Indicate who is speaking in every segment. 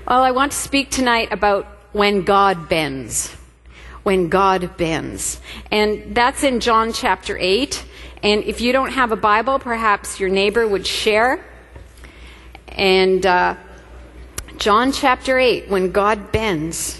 Speaker 1: Well, I want to speak tonight about when God bends. When God bends. And that's in John chapter 8. And if you don't have a Bible, perhaps your neighbor would share. And John chapter 8, when God bends.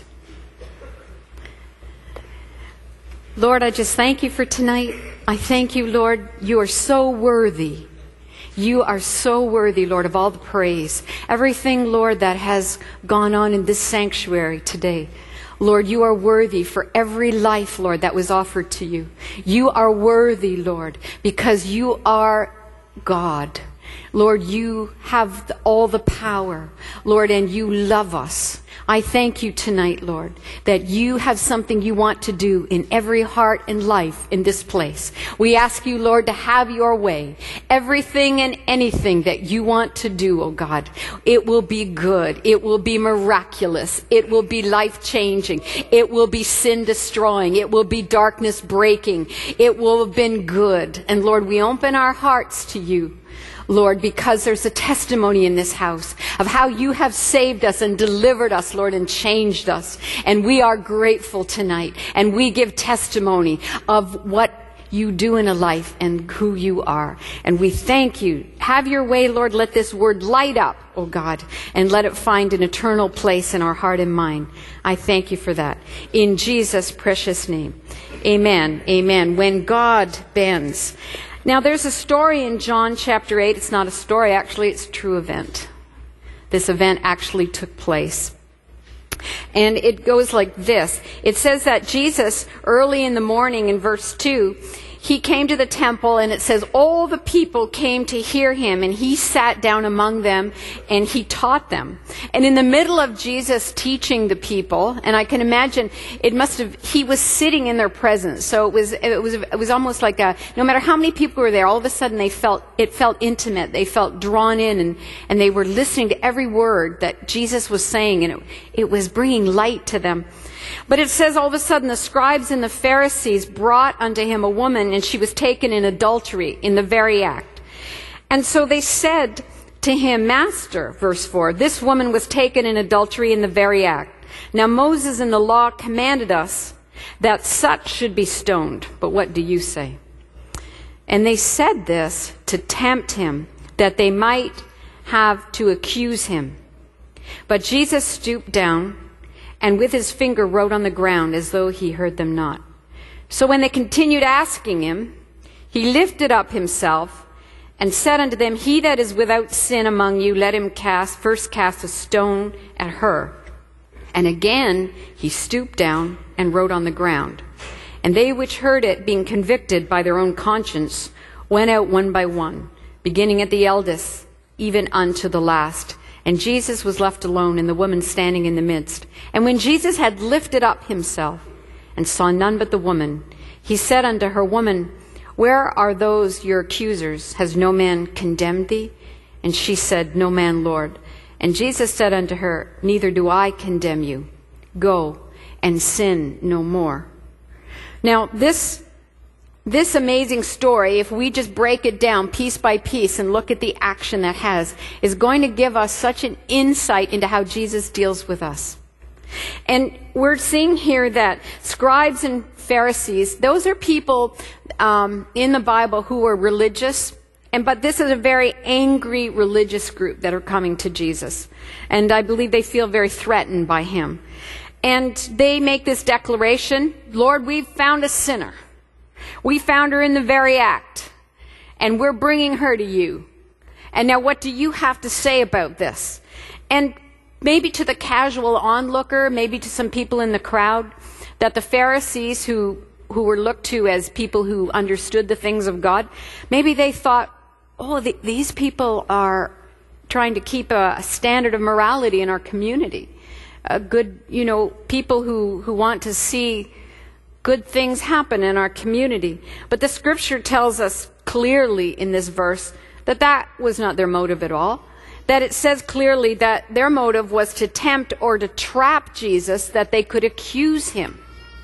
Speaker 1: Lord, I just thank you for tonight. I thank you, Lord. You are so worthy. You are so worthy, Lord, of all the praise. Everything, Lord, that has gone on in this sanctuary today. Lord, you are worthy for every life, Lord, that was offered to you. You are worthy, Lord, because you are God. Lord, you have all the power, Lord, and you love us. I thank you tonight, Lord, that you have something you want to do in every heart and life in this place. We ask you, Lord, to have your way. Everything and anything that you want to do, oh God, it will be good. It will be miraculous. It will be life-changing. It will be sin-destroying. It will be darkness-breaking. It will have been good. And Lord, we open our hearts to you, Lord, because there's a testimony in this house of how you have saved us and delivered us, Lord, and changed us. And we are grateful tonight. And we give testimony of what you do in a life and who you are. And we thank you. Have your way, Lord. Let this word light up, oh God, and let it find an eternal place in our heart and mind. I thank you for that. In Jesus' precious name. Amen. Amen. When God bends. Now, there's a story in John chapter 8. It's not a story, actually, it's a true event. This event actually took place. And it goes like this. It says that Jesus, early in the morning in verse 2, he came to the temple, and it says all the people came to hear him, and he sat down among them and he taught them. And in the middle of Jesus teaching the people, and I can imagine he was sitting in their presence. So it was almost like no matter how many people were there, all of a sudden it felt intimate. They felt drawn in, and they were listening to every word that Jesus was saying, and it was bringing light to them. But it says all of a sudden the scribes and the Pharisees brought unto him a woman, and she was taken in adultery in the very act. And so they said to him, Master, verse 4, this woman was taken in adultery in the very act. Now Moses in the law commanded us that such should be stoned. But what do you say? And they said this to tempt him, that they might have to accuse him. But Jesus stooped down, and with his finger wrote on the ground as though he heard them not. So when they continued asking him, he lifted up himself and said unto them, He that is without sin among you, let him first cast a stone at her. And again he stooped down and wrote on the ground. And they which heard it, being convicted by their own conscience, went out one by one, beginning at the eldest, even unto the last. And Jesus was left alone, and the woman standing in the midst. And when Jesus had lifted up himself, and saw none but the woman, he said unto her, Woman, where are those your accusers? Has no man condemned thee? And she said, No man, Lord. And Jesus said unto her, Neither do I condemn you. Go and sin no more. Now, this amazing story, if we just break it down piece by piece and look at the action that has, is going to give us such an insight into how Jesus deals with us. And we're seeing here that scribes and Pharisees, those are people in the Bible who are religious, but this is a very angry religious group that are coming to Jesus. And I believe they feel very threatened by him. And they make this declaration, Lord, we've found a sinner. We found her in the very act, and we're bringing her to you. And now what do you have to say about this? And maybe to the casual onlooker, maybe to some people in the crowd, that the Pharisees who were looked to as people who understood the things of God, maybe they thought, these people are trying to keep a standard of morality in our community. A good, people who want to see good things happen in our community. But the scripture tells us clearly in this verse that was not their motive at all. That it says clearly that their motive was to tempt or to trap Jesus, that they could accuse him.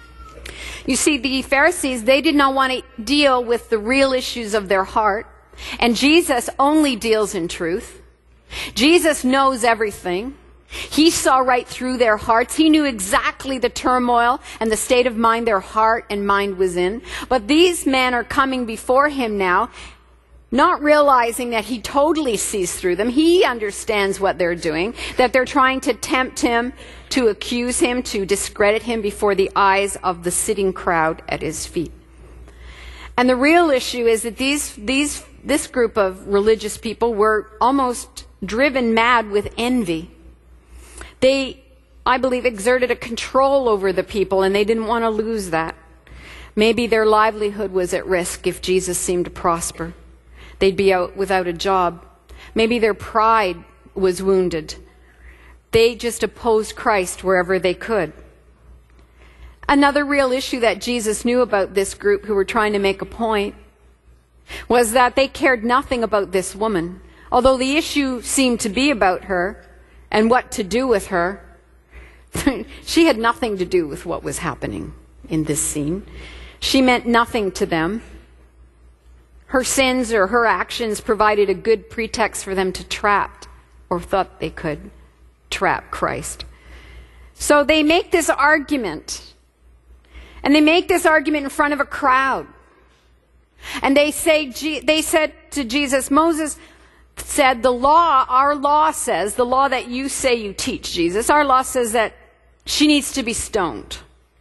Speaker 1: You see, the Pharisees, they did not want to deal with the real issues of their heart. And Jesus only deals in truth. Jesus knows everything. He saw right through their hearts. He knew exactly the turmoil and the state of mind their heart and mind was in. But these men are coming before him now, not realizing that he totally sees through them. He understands what they're doing, that they're trying to tempt him, to accuse him, to discredit him before the eyes of the sitting crowd at his feet. And the real issue is that this group of religious people were almost driven mad with envy. They, I believe, exerted a control over the people, and they didn't want to lose that. Maybe their livelihood was at risk if Jesus seemed to prosper. They'd be out without a job. Maybe their pride was wounded. They just opposed Christ wherever they could. Another real issue that Jesus knew about this group who were trying to make a point was that they cared nothing about this woman. Although the issue seemed to be about her and what to do with her, she had nothing to do with what was happening in this scene. She meant nothing to them. Her sins or her actions provided a good pretext for them to trap, or thought they could trap, Christ. So they make this argument. And they make this argument in front of a crowd. And they said to Jesus, Moses said, our law says, the law that you say you teach, Jesus, our law says that she needs to be stoned.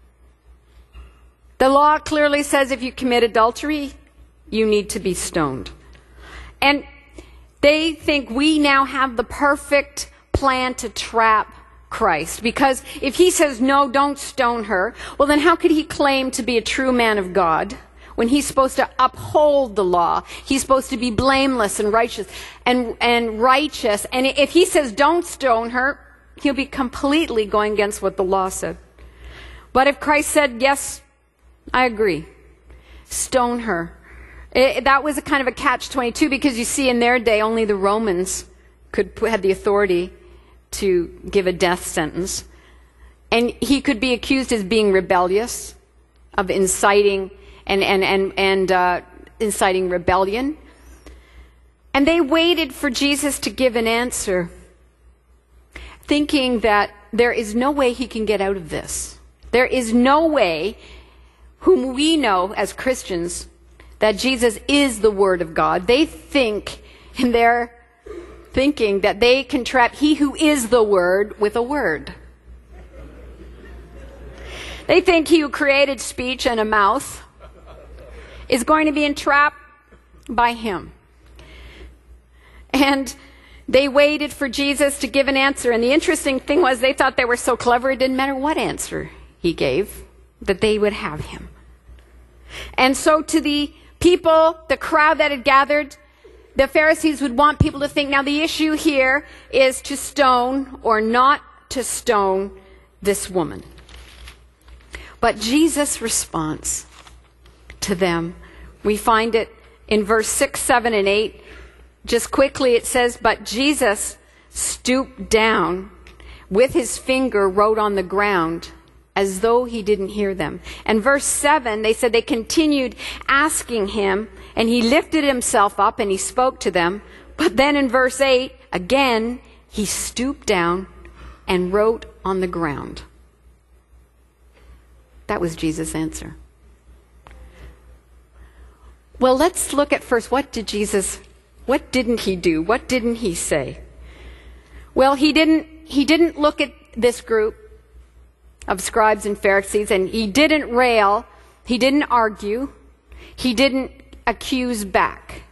Speaker 1: The law clearly says if you commit adultery, you need to be stoned. And they think we now have the perfect plan to trap Christ. Because if he says, no, don't stone her, well then how could he claim to be a true man of God when he's supposed to uphold the law? He's supposed to be blameless and righteous. And if he says, don't stone her, he'll be completely going against what the law said. But if Christ said, yes, I agree, stone her, that was a kind of a catch-22, because you see in their day only the Romans had the authority to give a death sentence. And he could be accused as being rebellious, of inciting inciting rebellion. And they waited for Jesus to give an answer, thinking that there is no way he can get out of this. There is no way, whom we know as Christians, that Jesus is the Word of God. They think in their thinking that they can trap he who is the Word with a word. They think he who created speech and a mouth is going to be entrapped by him. And they waited for Jesus to give an answer. And the interesting thing was they thought they were so clever it didn't matter what answer he gave, that they would have him. And so to the people, the crowd that had gathered, the Pharisees would want people to think, now the issue here is to stone or not to stone this woman. But Jesus' response to them, we find it in verse 6, 7, and 8. Just quickly it says, but Jesus stooped down, with his finger wrote on the ground, as though he didn't hear them. And verse 7, they said they continued asking him, and he lifted himself up and he spoke to them. But then in verse 8, again, he stooped down and wrote on the ground. That was Jesus' answer. Well, let's look at first, what didn't he do? What didn't he say? Well, he didn't look at this group of scribes and Pharisees, and he didn't rail, he didn't argue, he didn't accuse back.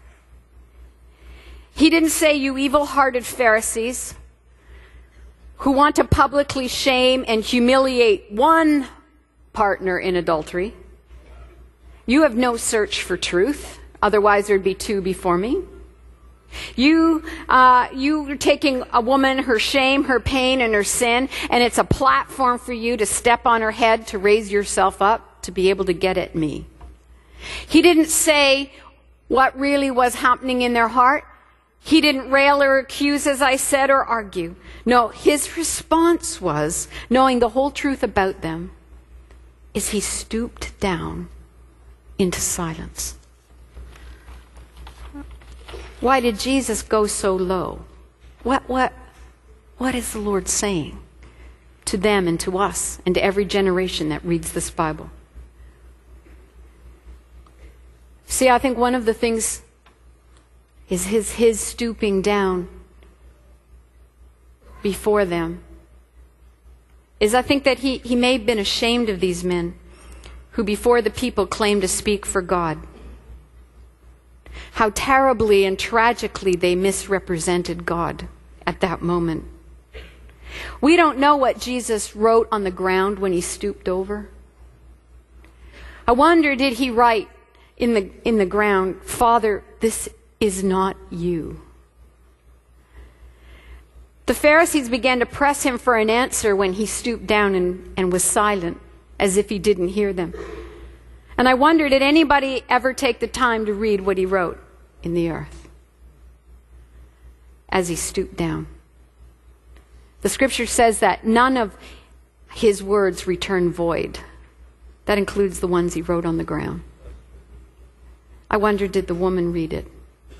Speaker 1: He didn't say, you evil-hearted Pharisees who want to publicly shame and humiliate one partner in adultery. You have no search for truth, otherwise there'd be two before me. You're taking a woman, her shame, her pain, and her sin, and it's a platform for you to step on her head, to raise yourself up, to be able to get at me. He didn't say what really was happening in their heart. He didn't rail or accuse, as I said, or argue. No, his response was, knowing the whole truth about them, is he stooped down into silence. Why did Jesus go so low? What What is the Lord saying to them and to us and to every generation that reads this Bible? See, I think one of the things is his stooping down before them is I think that he may have been ashamed of these men who before the people claimed to speak for God. How terribly and tragically they misrepresented God at that moment. We don't know what Jesus wrote on the ground when he stooped over. I wonder, did he write in the ground, "Father, this is not you"? The Pharisees began to press him for an answer when he stooped down and was silent, as if he didn't hear them. And I wonder, did anybody ever take the time to read what he wrote in the earth as he stooped down? The scripture says that none of his words return void. That includes the ones he wrote on the ground. I wonder, did the woman read it?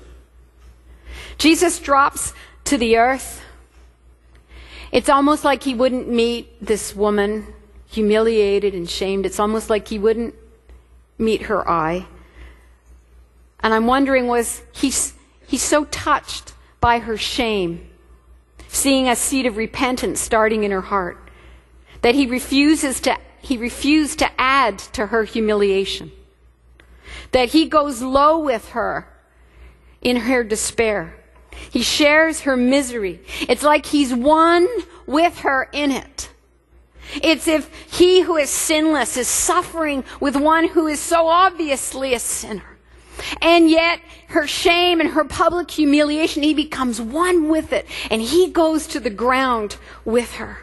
Speaker 1: Jesus drops to the earth. It's almost like he wouldn't meet this woman, humiliated and shamed. It's almost like he wouldn't meet her eye. And I'm wondering, was he's so touched by her shame, seeing a seed of repentance starting in her heart, that he refused to add to her humiliation, that he goes low with her in her despair. He shares her misery. It's like he's one with her in it. It's if he who is sinless is suffering with one who is so obviously a sinner. And yet her shame and her public humiliation, he becomes one with it. And he goes to the ground with her.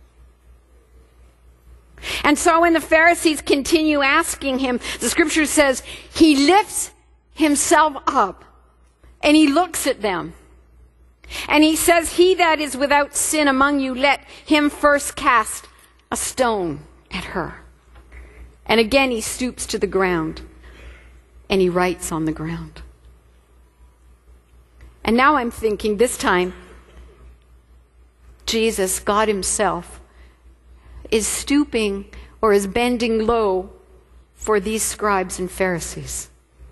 Speaker 1: And so when the Pharisees continue asking him, the scripture says he lifts himself up and he looks at them. And he says, "He that is without sin among you, let him first cast a stone at her." And again he stoops to the ground and he writes on the ground. And now I'm thinking, this time Jesus, God himself, is stooping or is bending low for these scribes and Pharisees.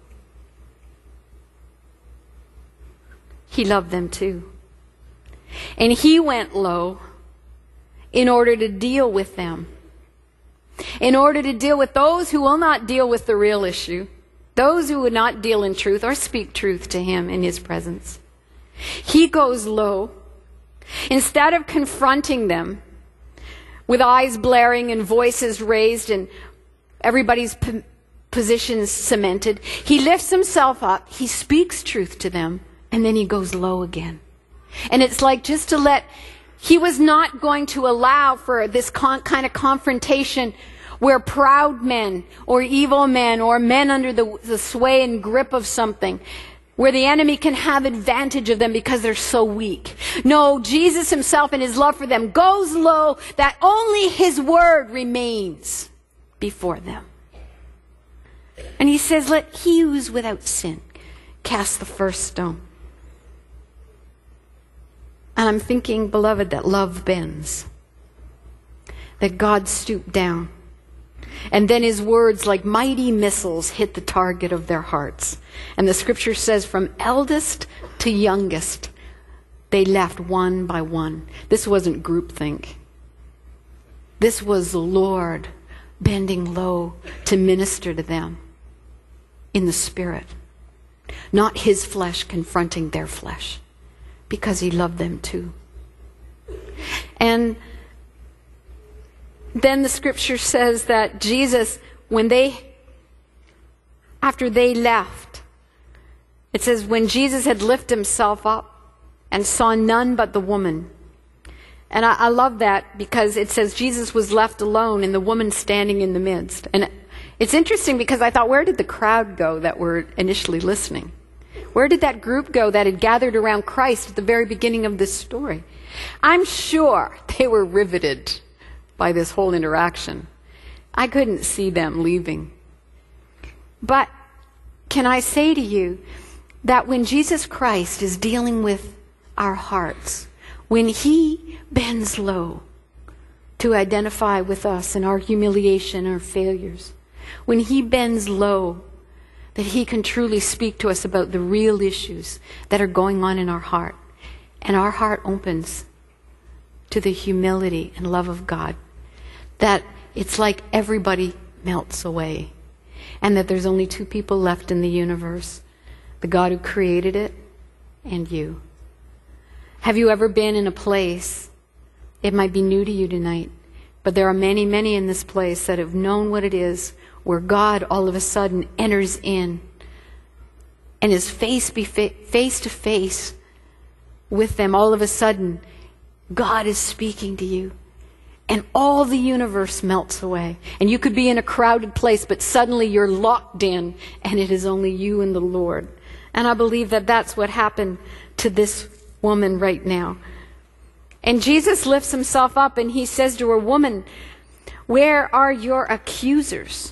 Speaker 1: He loved them too. And he went low in order to deal with them. In order to deal with those who will not deal with the real issue. Those who would not deal in truth or speak truth to him in his presence. He goes low. Instead of confronting them with eyes blaring and voices raised and everybody's positions cemented, he lifts himself up. He speaks truth to them. And then he goes low again. And it's like just to he was not going to allow for this kind of confrontation where proud men or evil men or men under the sway and grip of something, where the enemy can have advantage of them because they're so weak. No, Jesus himself in his love for them goes low that only his word remains before them. And he says, "Let he who is without sin cast the first stone." And I'm thinking, beloved, that love bends. That God stooped down. And then his words, like mighty missiles, hit the target of their hearts. And the scripture says, from eldest to youngest, they left one by one. This wasn't groupthink. This was the Lord bending low to minister to them in the Spirit. Not his flesh confronting their flesh. Because he loved them too. And then the scripture says that Jesus, after they left, it says, when Jesus had lifted himself up and saw none but the woman. And I love that because it says Jesus was left alone and the woman standing in the midst. And it's interesting because I thought, where did the crowd go that were initially listening? Where did that group go that had gathered around Christ at the very beginning of this story? I'm sure they were riveted by this whole interaction. I couldn't see them leaving. But can I say to you that when Jesus Christ is dealing with our hearts, when he bends low to identify with us in our humiliation, our failures, when he bends low, that he can truly speak to us about the real issues that are going on in our heart, and our heart opens to the humility and love of God, that it's like everybody melts away, and that there's only two people left in the universe, the God who created it and you. Have you ever been in a place, it might be new to you tonight, but there are many, many in this place that have known what it is, where God all of a sudden enters in and is face to face with them. All of a sudden, God is speaking to you, and all the universe melts away. And you could be in a crowded place, but suddenly you're locked in, and it is only you and the Lord. And I believe that that's what happened to this woman right now. And Jesus lifts himself up, and he says to her, "Woman, where are your accusers?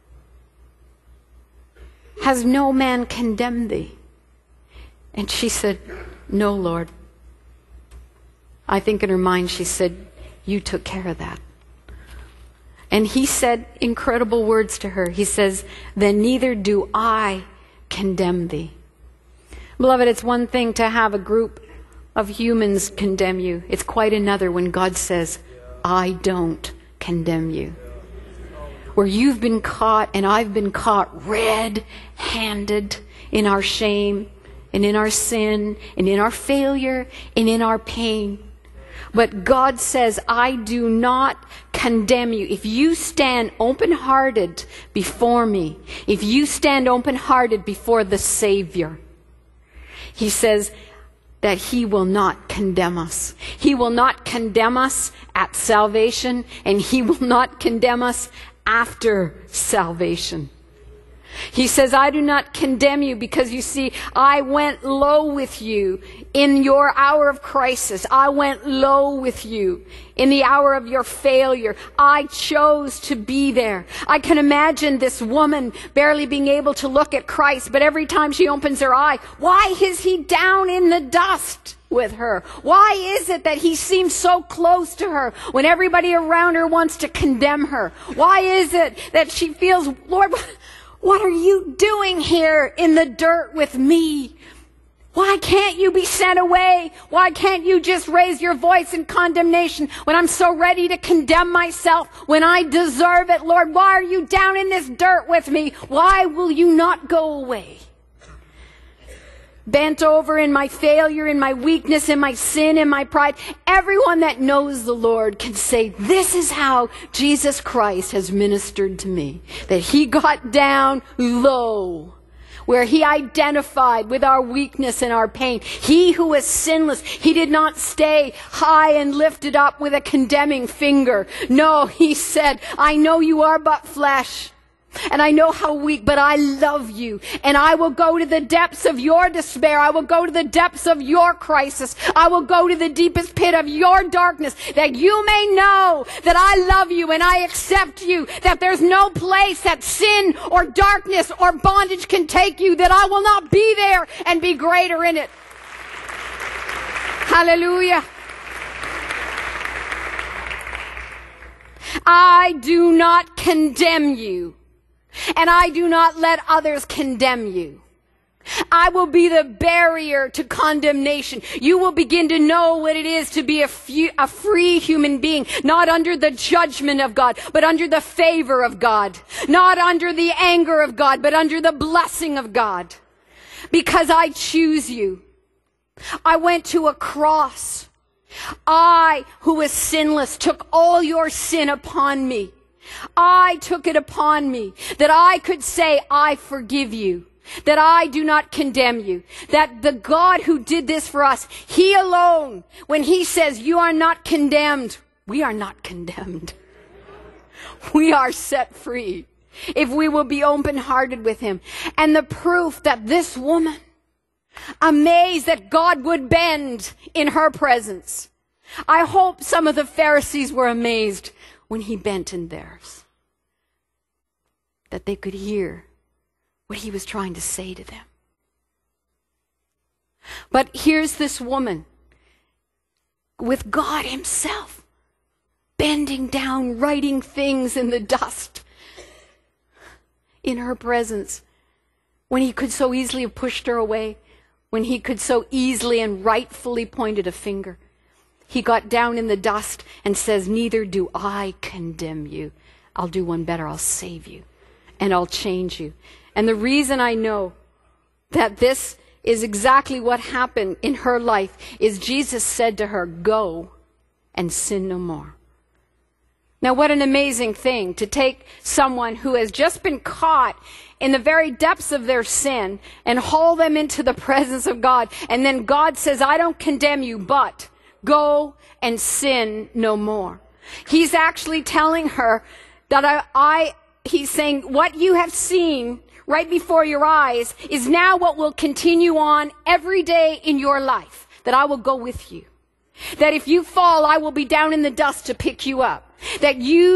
Speaker 1: Has no man condemned thee?" And she said, "No, Lord." I think in her mind she said, "You took care of that." And he said incredible words to her. He says, "Then neither do I condemn thee." Beloved, it's one thing to have a group of humans condemn you. It's quite another when God says, "I don't condemn you." Where you've been caught and I've been caught red-handed in our shame and in our sin and in our failure and in our pain. But God says, "I do not condemn you." If you stand open-hearted before me, if you stand open-hearted before the Savior, he says that he will not condemn us. He will not condemn us at salvation, and he will not condemn us after salvation. He says, "I do not condemn you because, you see, I went low with you in your hour of crisis. I went low with you in the hour of your failure. I chose to be there." I can imagine this woman barely being able to look at Christ, but every time she opens her eye, why is he down in the dust with her? Why is it that he seems so close to her when everybody around her wants to condemn her? Why is it that she feels, "Lord, what are you doing here in the dirt with me? Why can't you be sent away? Why can't you just raise your voice in condemnation when I'm so ready to condemn myself when I deserve it? Lord, why are you down in this dirt with me? Why will you not go away?" Bent over in my failure, in my weakness, in my sin, in my pride, everyone that knows the Lord can say, "This is how Jesus Christ has ministered to me." That he got down low, where he identified with our weakness and our pain. He who was sinless, he did not stay high and lifted up with a condemning finger. No, he said, "I know you are but flesh, and I know how weak, but I love you. And I will go to the depths of your despair. I will go to the depths of your crisis. I will go to the deepest pit of your darkness, that you may know that I love you and I accept you, that there's no place that sin or darkness or bondage can take you, that I will not be there and be greater in it." Hallelujah. "I do not condemn you, and I do not let others condemn you." I will be the barrier to condemnation. You will begin to know what it is to be a free human being, not under the judgment of God, but under the favor of God. Not under the anger of God, but under the blessing of God. Because I choose you. I went to a cross. I, who was sinless, took all your sin upon me. I took it upon me that I could say, "I forgive you," that I do not condemn you, that the God who did this for us, he alone, when he says you are not condemned, we are not condemned. We are set free if we will be open-hearted with him. And the proof that this woman, amazed that God would bend in her presence. I hope some of the Pharisees were amazed when he bent in theirs, that they could hear what he was trying to say to them. But here's this woman with God himself, bending down, writing things in the dust in her presence, when he could so easily have pushed her away, when he could so easily and rightfully pointed a finger. He got down in the dust and says, neither do I condemn you. I'll do one better. I'll save you and I'll change you. And the reason I know that this is exactly what happened in her life is Jesus said to her, go and sin no more. Now, what an amazing thing to take someone who has just been caught in the very depths of their sin and haul them into the presence of God. And then God says, I don't condemn you, but go and sin no more. He's actually telling her that he's saying, what you have seen right before your eyes is now what will continue on every day in your life, that I will go with you. That if you fall, I will be down in the dust to pick you up. That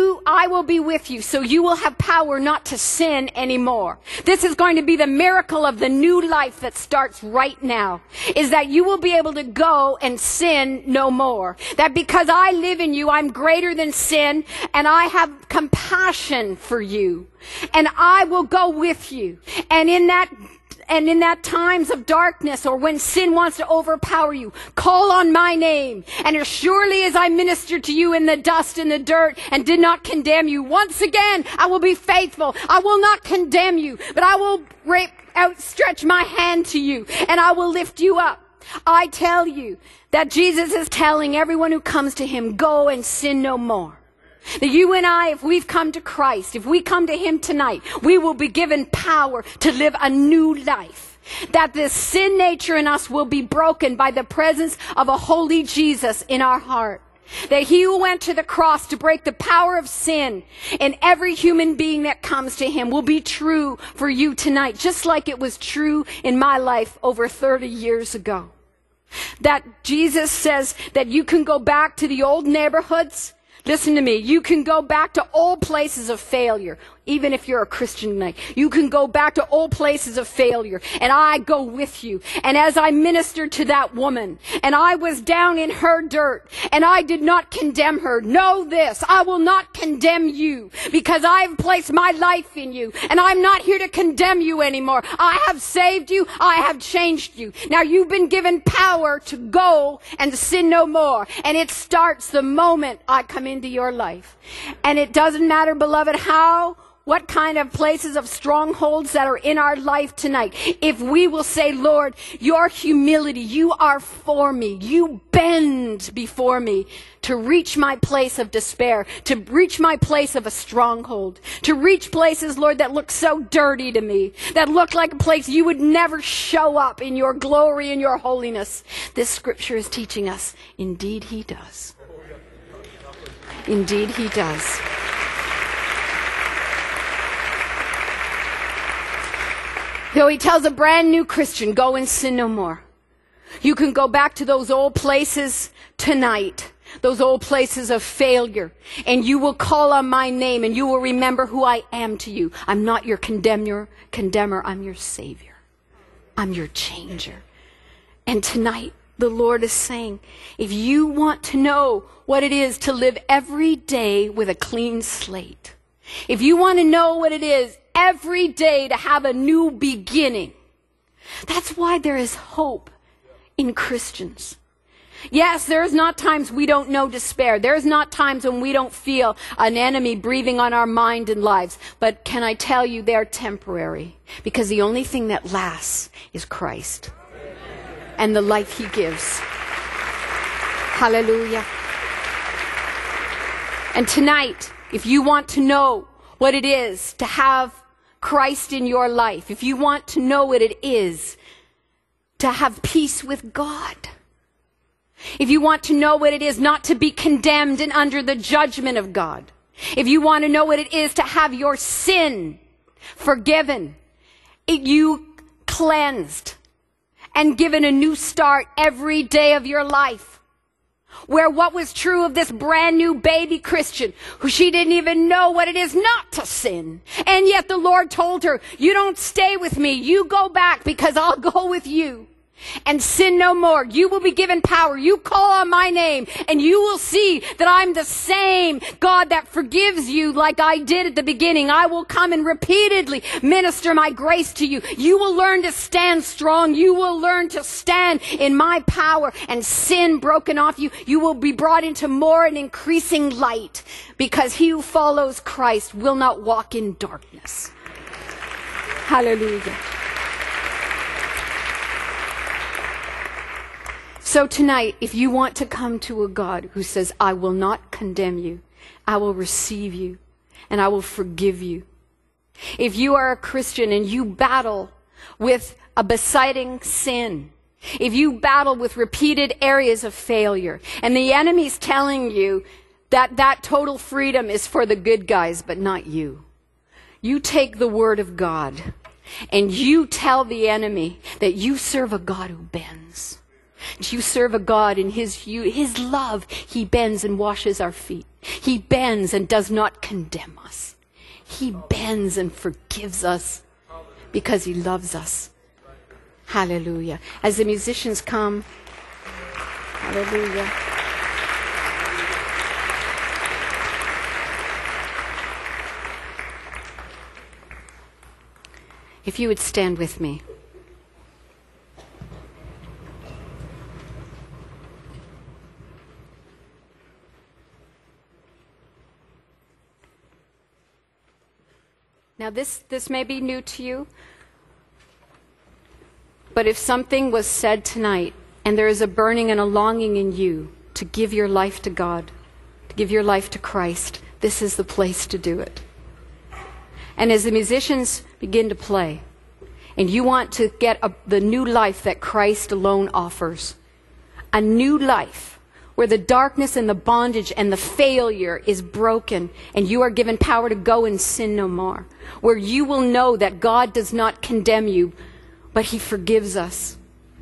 Speaker 1: I will be with you, so you will have power not to sin anymore. This is going to be the miracle of the new life that starts right now, is that you will be able to go and sin no more. That because I live in you, I'm greater than sin, and I have compassion for you. And I will go with you. And in that times of darkness or when sin wants to overpower you, call on my name. And as surely as I ministered to you in the dust and the dirt and did not condemn you, once again I will be faithful. I will not condemn you, but I will outstretch my hand to you and I will lift you up. I tell you that Jesus is telling everyone who comes to him, go and sin no more. That you and I, if we've come to Christ, if we come to him tonight, we will be given power to live a new life. That this sin nature in us will be broken by the presence of a holy Jesus in our heart. That he who went to the cross to break the power of sin in every human being that comes to him will be true for you tonight, just like it was true in my life over 30 years ago. That Jesus says that you can go back to the old neighborhoods. Listen to me. You can go back to old places of failure. Even if you're a Christian tonight, you can go back to old places of failure. And I go with you. And as I ministered to that woman, and I was down in her dirt, and I did not condemn her, know this, I will not condemn you, because I've placed my life in you. And I'm not here to condemn you anymore. I have saved you. I have changed you. Now you've been given power to go and sin no more. And it starts the moment I come into your life. And it doesn't matter, beloved, what kind of places of strongholds that are in our life tonight. If we will say, Lord, your humility, you are for me. You bend before me to reach my place of despair, to reach my place of a stronghold, to reach places, Lord, that look so dirty to me, that look like a place you would never show up in your glory and your holiness. This scripture is teaching us, indeed he does. Indeed he does. So he tells a brand new Christian, go and sin no more. You can go back to those old places tonight, those old places of failure, and you will call on my name and you will remember who I am to you. I'm not your condemner, I'm your Savior. I'm your changer. And tonight, the Lord is saying, if you want to know what it is to live every day with a clean slate, if you want to know what it is every day to have a new beginning, that's why there is hope in Christians. Yes, there's not times we don't know despair. There's not times when we don't feel an enemy breathing on our mind and lives. But can I tell you, they're temporary. Because the only thing that lasts is Christ. And the life he gives. Hallelujah. And tonight, if you want to know what it is to have Christ in your life, if you want to know what it is to have peace with God, if you want to know what it is not to be condemned and under the judgment of God, if you want to know what it is to have your sin forgiven, you cleansed and given a new start every day of your life, where what was true of this brand new baby Christian, who she didn't even know what it is not to sin. And yet the Lord told her, you don't stay with me. You go back because I'll go with you. and sin no more. You will be given power. You call on my name and you will see that I'm the same God that forgives you like I did at the beginning. I will come and repeatedly minister my grace to you. You will learn to stand strong. You will learn to stand in my power, and sin broken off you. You will be brought into more and increasing light, because he who follows Christ will not walk in darkness. Hallelujah. So tonight, if you want to come to a God who says, I will not condemn you, I will receive you, and I will forgive you. If you are a Christian and you battle with a besetting sin, if you battle with repeated areas of failure, and the enemy's telling you that that total freedom is for the good guys, but not you, you take the word of God and you tell the enemy that you serve a God who bends. You serve a God in his love. He bends and washes our feet. He bends and does not condemn us. He bends and forgives us because he loves us. Hallelujah. As the musicians come, hallelujah. If you would stand with me. Now this may be new to you, but if something was said tonight and there is a burning and a longing in you to give your life to God, to give your life to Christ, this is the place to do it. And as the musicians begin to play, and you want to get the new life that Christ alone offers, a new life where the darkness and the bondage and the failure is broken, and you are given power to go and sin no more, where you will know that God does not condemn you, but he forgives us,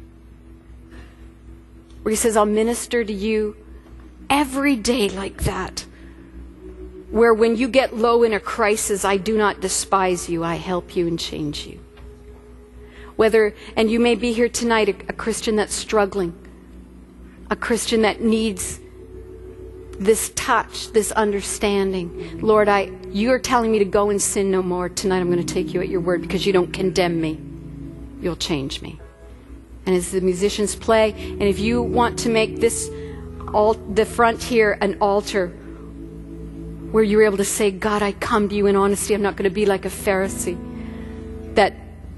Speaker 1: where he says, I'll minister to you every day like that, where when you get low in a crisis, I do not despise you, I help you and change you. And you may be here tonight, a Christian that's struggling, a Christian that needs this touch, this understanding. Lord, you're telling me to go and sin no more. Tonight I'm going to take you at your word because you don't condemn me. You'll change me. And as the musicians play, and if you want to make the front here an altar where you're able to say, God, I come to you in honesty. I'm not going to be like a Pharisee that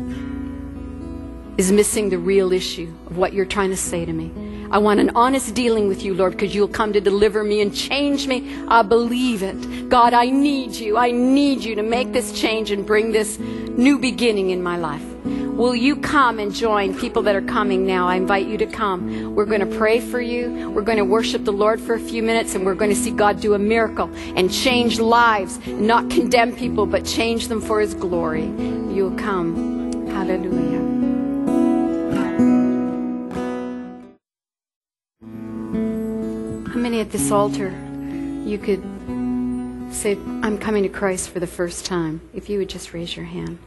Speaker 1: is missing the real issue of what you're trying to say to me. I want an honest dealing with you, Lord, because you'll come to deliver me and change me. I believe it. God, I need you. I need you to make this change and bring this new beginning in my life. Will you come and join people that are coming now? I invite you to come. We're going to pray for you. We're going to worship the Lord for a few minutes, and we're going to see God do a miracle and change lives, not condemn people, but change them for his glory. You'll come. Hallelujah. How many at this altar you could say, I'm coming to Christ for the first time? If you would just raise your hand.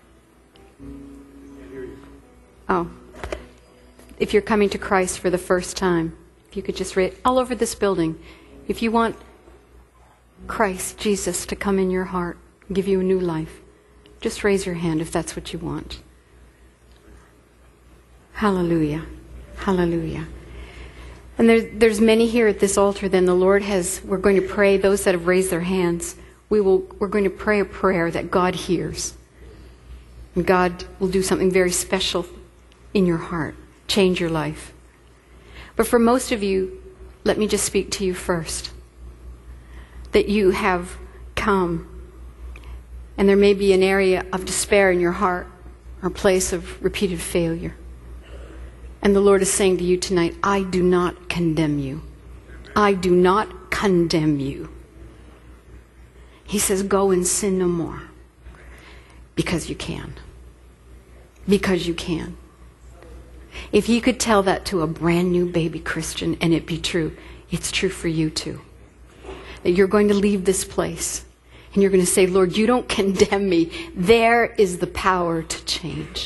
Speaker 1: Oh, if you're coming to Christ for the first time, if you could just raise, all over this building, if you want Christ, Jesus, to come in your heart, give you a new life, just raise your hand if that's what you want. Hallelujah. Hallelujah. And there's many here at this altar. Then the Lord we're going to pray. Those that have raised their hands, we're going to pray a prayer that God hears. And God will do something very special in your heart, change your life. But for most of you, let me just speak to you first. That you have come, and there may be an area of despair in your heart, or a place of repeated failure. And the Lord is saying to you tonight, I do not condemn you. I do not condemn you. He says, go and sin no more. Because you can. Because you can. If you could tell that to a brand new baby Christian and it be true, it's true for you too. That you're going to leave this place and you're going to say, Lord, you don't condemn me. There is the power to change.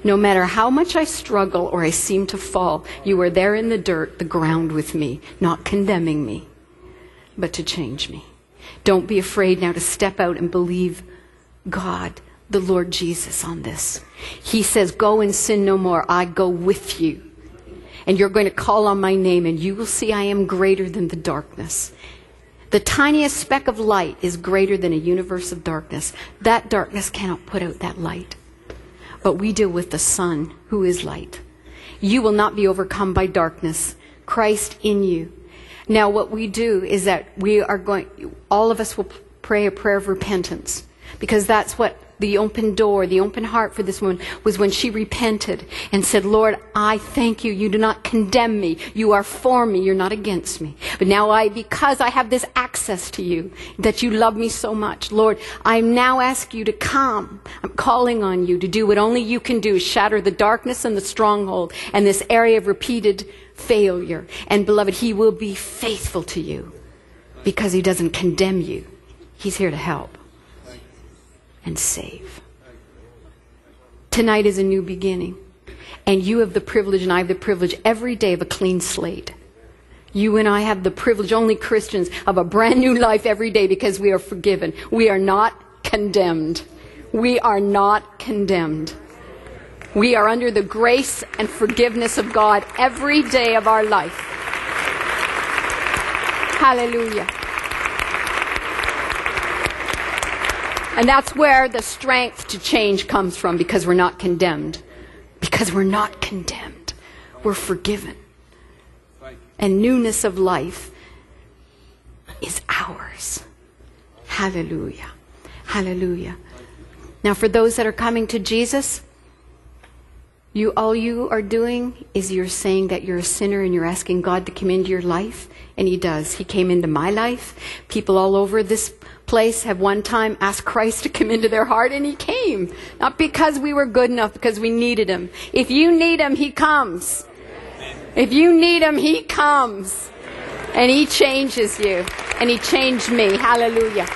Speaker 1: No matter how much I struggle or I seem to fall, you are there in the dirt, the ground with me, not condemning me, but to change me. Don't be afraid now to step out and believe God, the Lord Jesus, on this. He says, go and sin no more. I go with you. And you're going to call on my name, and you will see I am greater than the darkness. The tiniest speck of light is greater than a universe of darkness. That darkness cannot put out that light. But we deal with the Son, who is light. You will not be overcome by darkness. Christ in you. Now what we do is that all of us will pray a prayer of repentance. Because that's what the open door, the open heart for this woman was when she repented and said, Lord, I thank you. You do not condemn me. You are for me. You're not against me. But now because I have this access to you, that you love me so much, Lord, I now ask you to come. I'm calling on you to do what only you can do, shatter the darkness and the stronghold and this area of repeated failure. And beloved, he will be faithful to you because he doesn't condemn you. He's here to help and save. Tonight is a new beginning. And you have the privilege, and I have the privilege every day of a clean slate. You and I have the privilege, only Christians, of a brand new life every day because we are forgiven. We are not condemned. We are not condemned. We are under the grace and forgiveness of God every day of our life. Hallelujah. And that's where the strength to change comes from, because we're not condemned. Because we're not condemned. We're forgiven. And newness of life is ours. Hallelujah. Hallelujah. Now for those that are coming to Jesus, all you are doing is you're saying that you're a sinner and you're asking God to come into your life. And he does. He came into my life. People all over this place have one time asked Christ to come into their heart, and he came. Not because we were good enough, because we needed him. If you need him, he comes. If you need him, he comes. And he changes you. And he changed me. Hallelujah.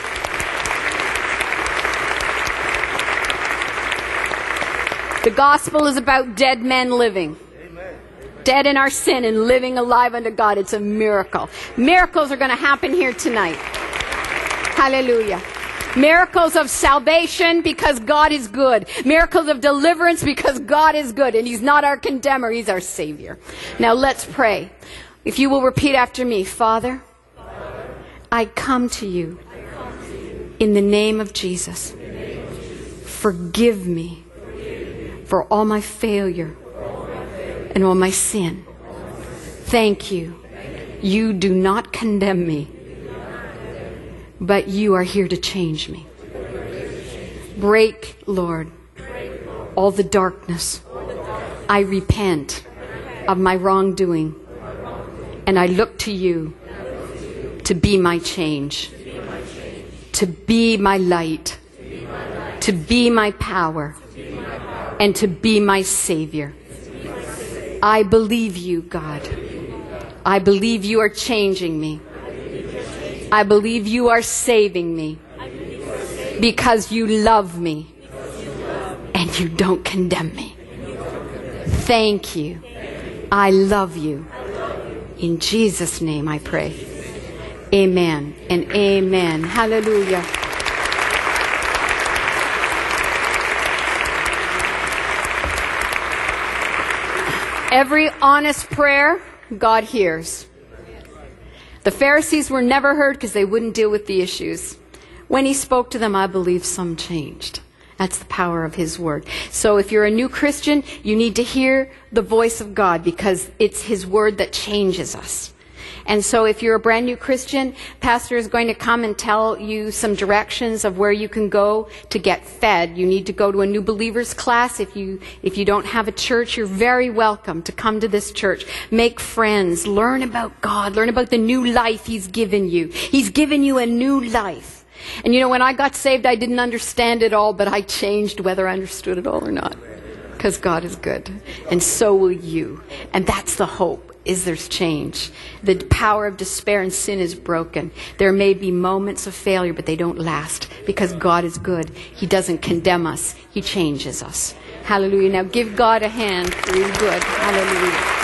Speaker 1: The gospel is about dead men living. Dead in our sin and living alive unto God. It's a miracle. Miracles are going to happen here tonight. Hallelujah. Miracles of salvation because God is good. Miracles of deliverance because God is good. And he's not our condemner. He's our Savior. Now let's pray. If you will repeat after me. Father, I come to you in the name of Jesus. Forgive me for all my failure and all my sin. Thank you. You do not condemn me, but you are here to change me. Break, Lord, all the darkness. I repent of my wrongdoing, and I look to you to be my change, to be my light, to be my power, and to be my Savior. I believe you, God. I believe you are changing me. I believe you are saving me because you love me and you don't condemn me. Thank you. I love you. In Jesus' name I pray. Amen and amen. Hallelujah. Every honest prayer, God hears. The Pharisees were never heard because they wouldn't deal with the issues. When he spoke to them, I believe some changed. That's the power of his word. So if you're a new Christian, you need to hear the voice of God because it's his word that changes us. And so if you're a brand new Christian, Pastor is going to come and tell you some directions of where you can go to get fed. You need to go to a new believers class. If you don't have a church, you're very welcome to come to this church. Make friends. Learn about God. Learn about the new life he's given you. He's given you a new life. And you know, when I got saved, I didn't understand it all, but I changed whether I understood it all or not. Because God is good. And so will you. And that's the hope. is there's change. The power of despair and sin is broken. There may be moments of failure, but they don't last because God is good. He doesn't condemn us. He changes us. Hallelujah. Now give God a hand for He's good. Hallelujah.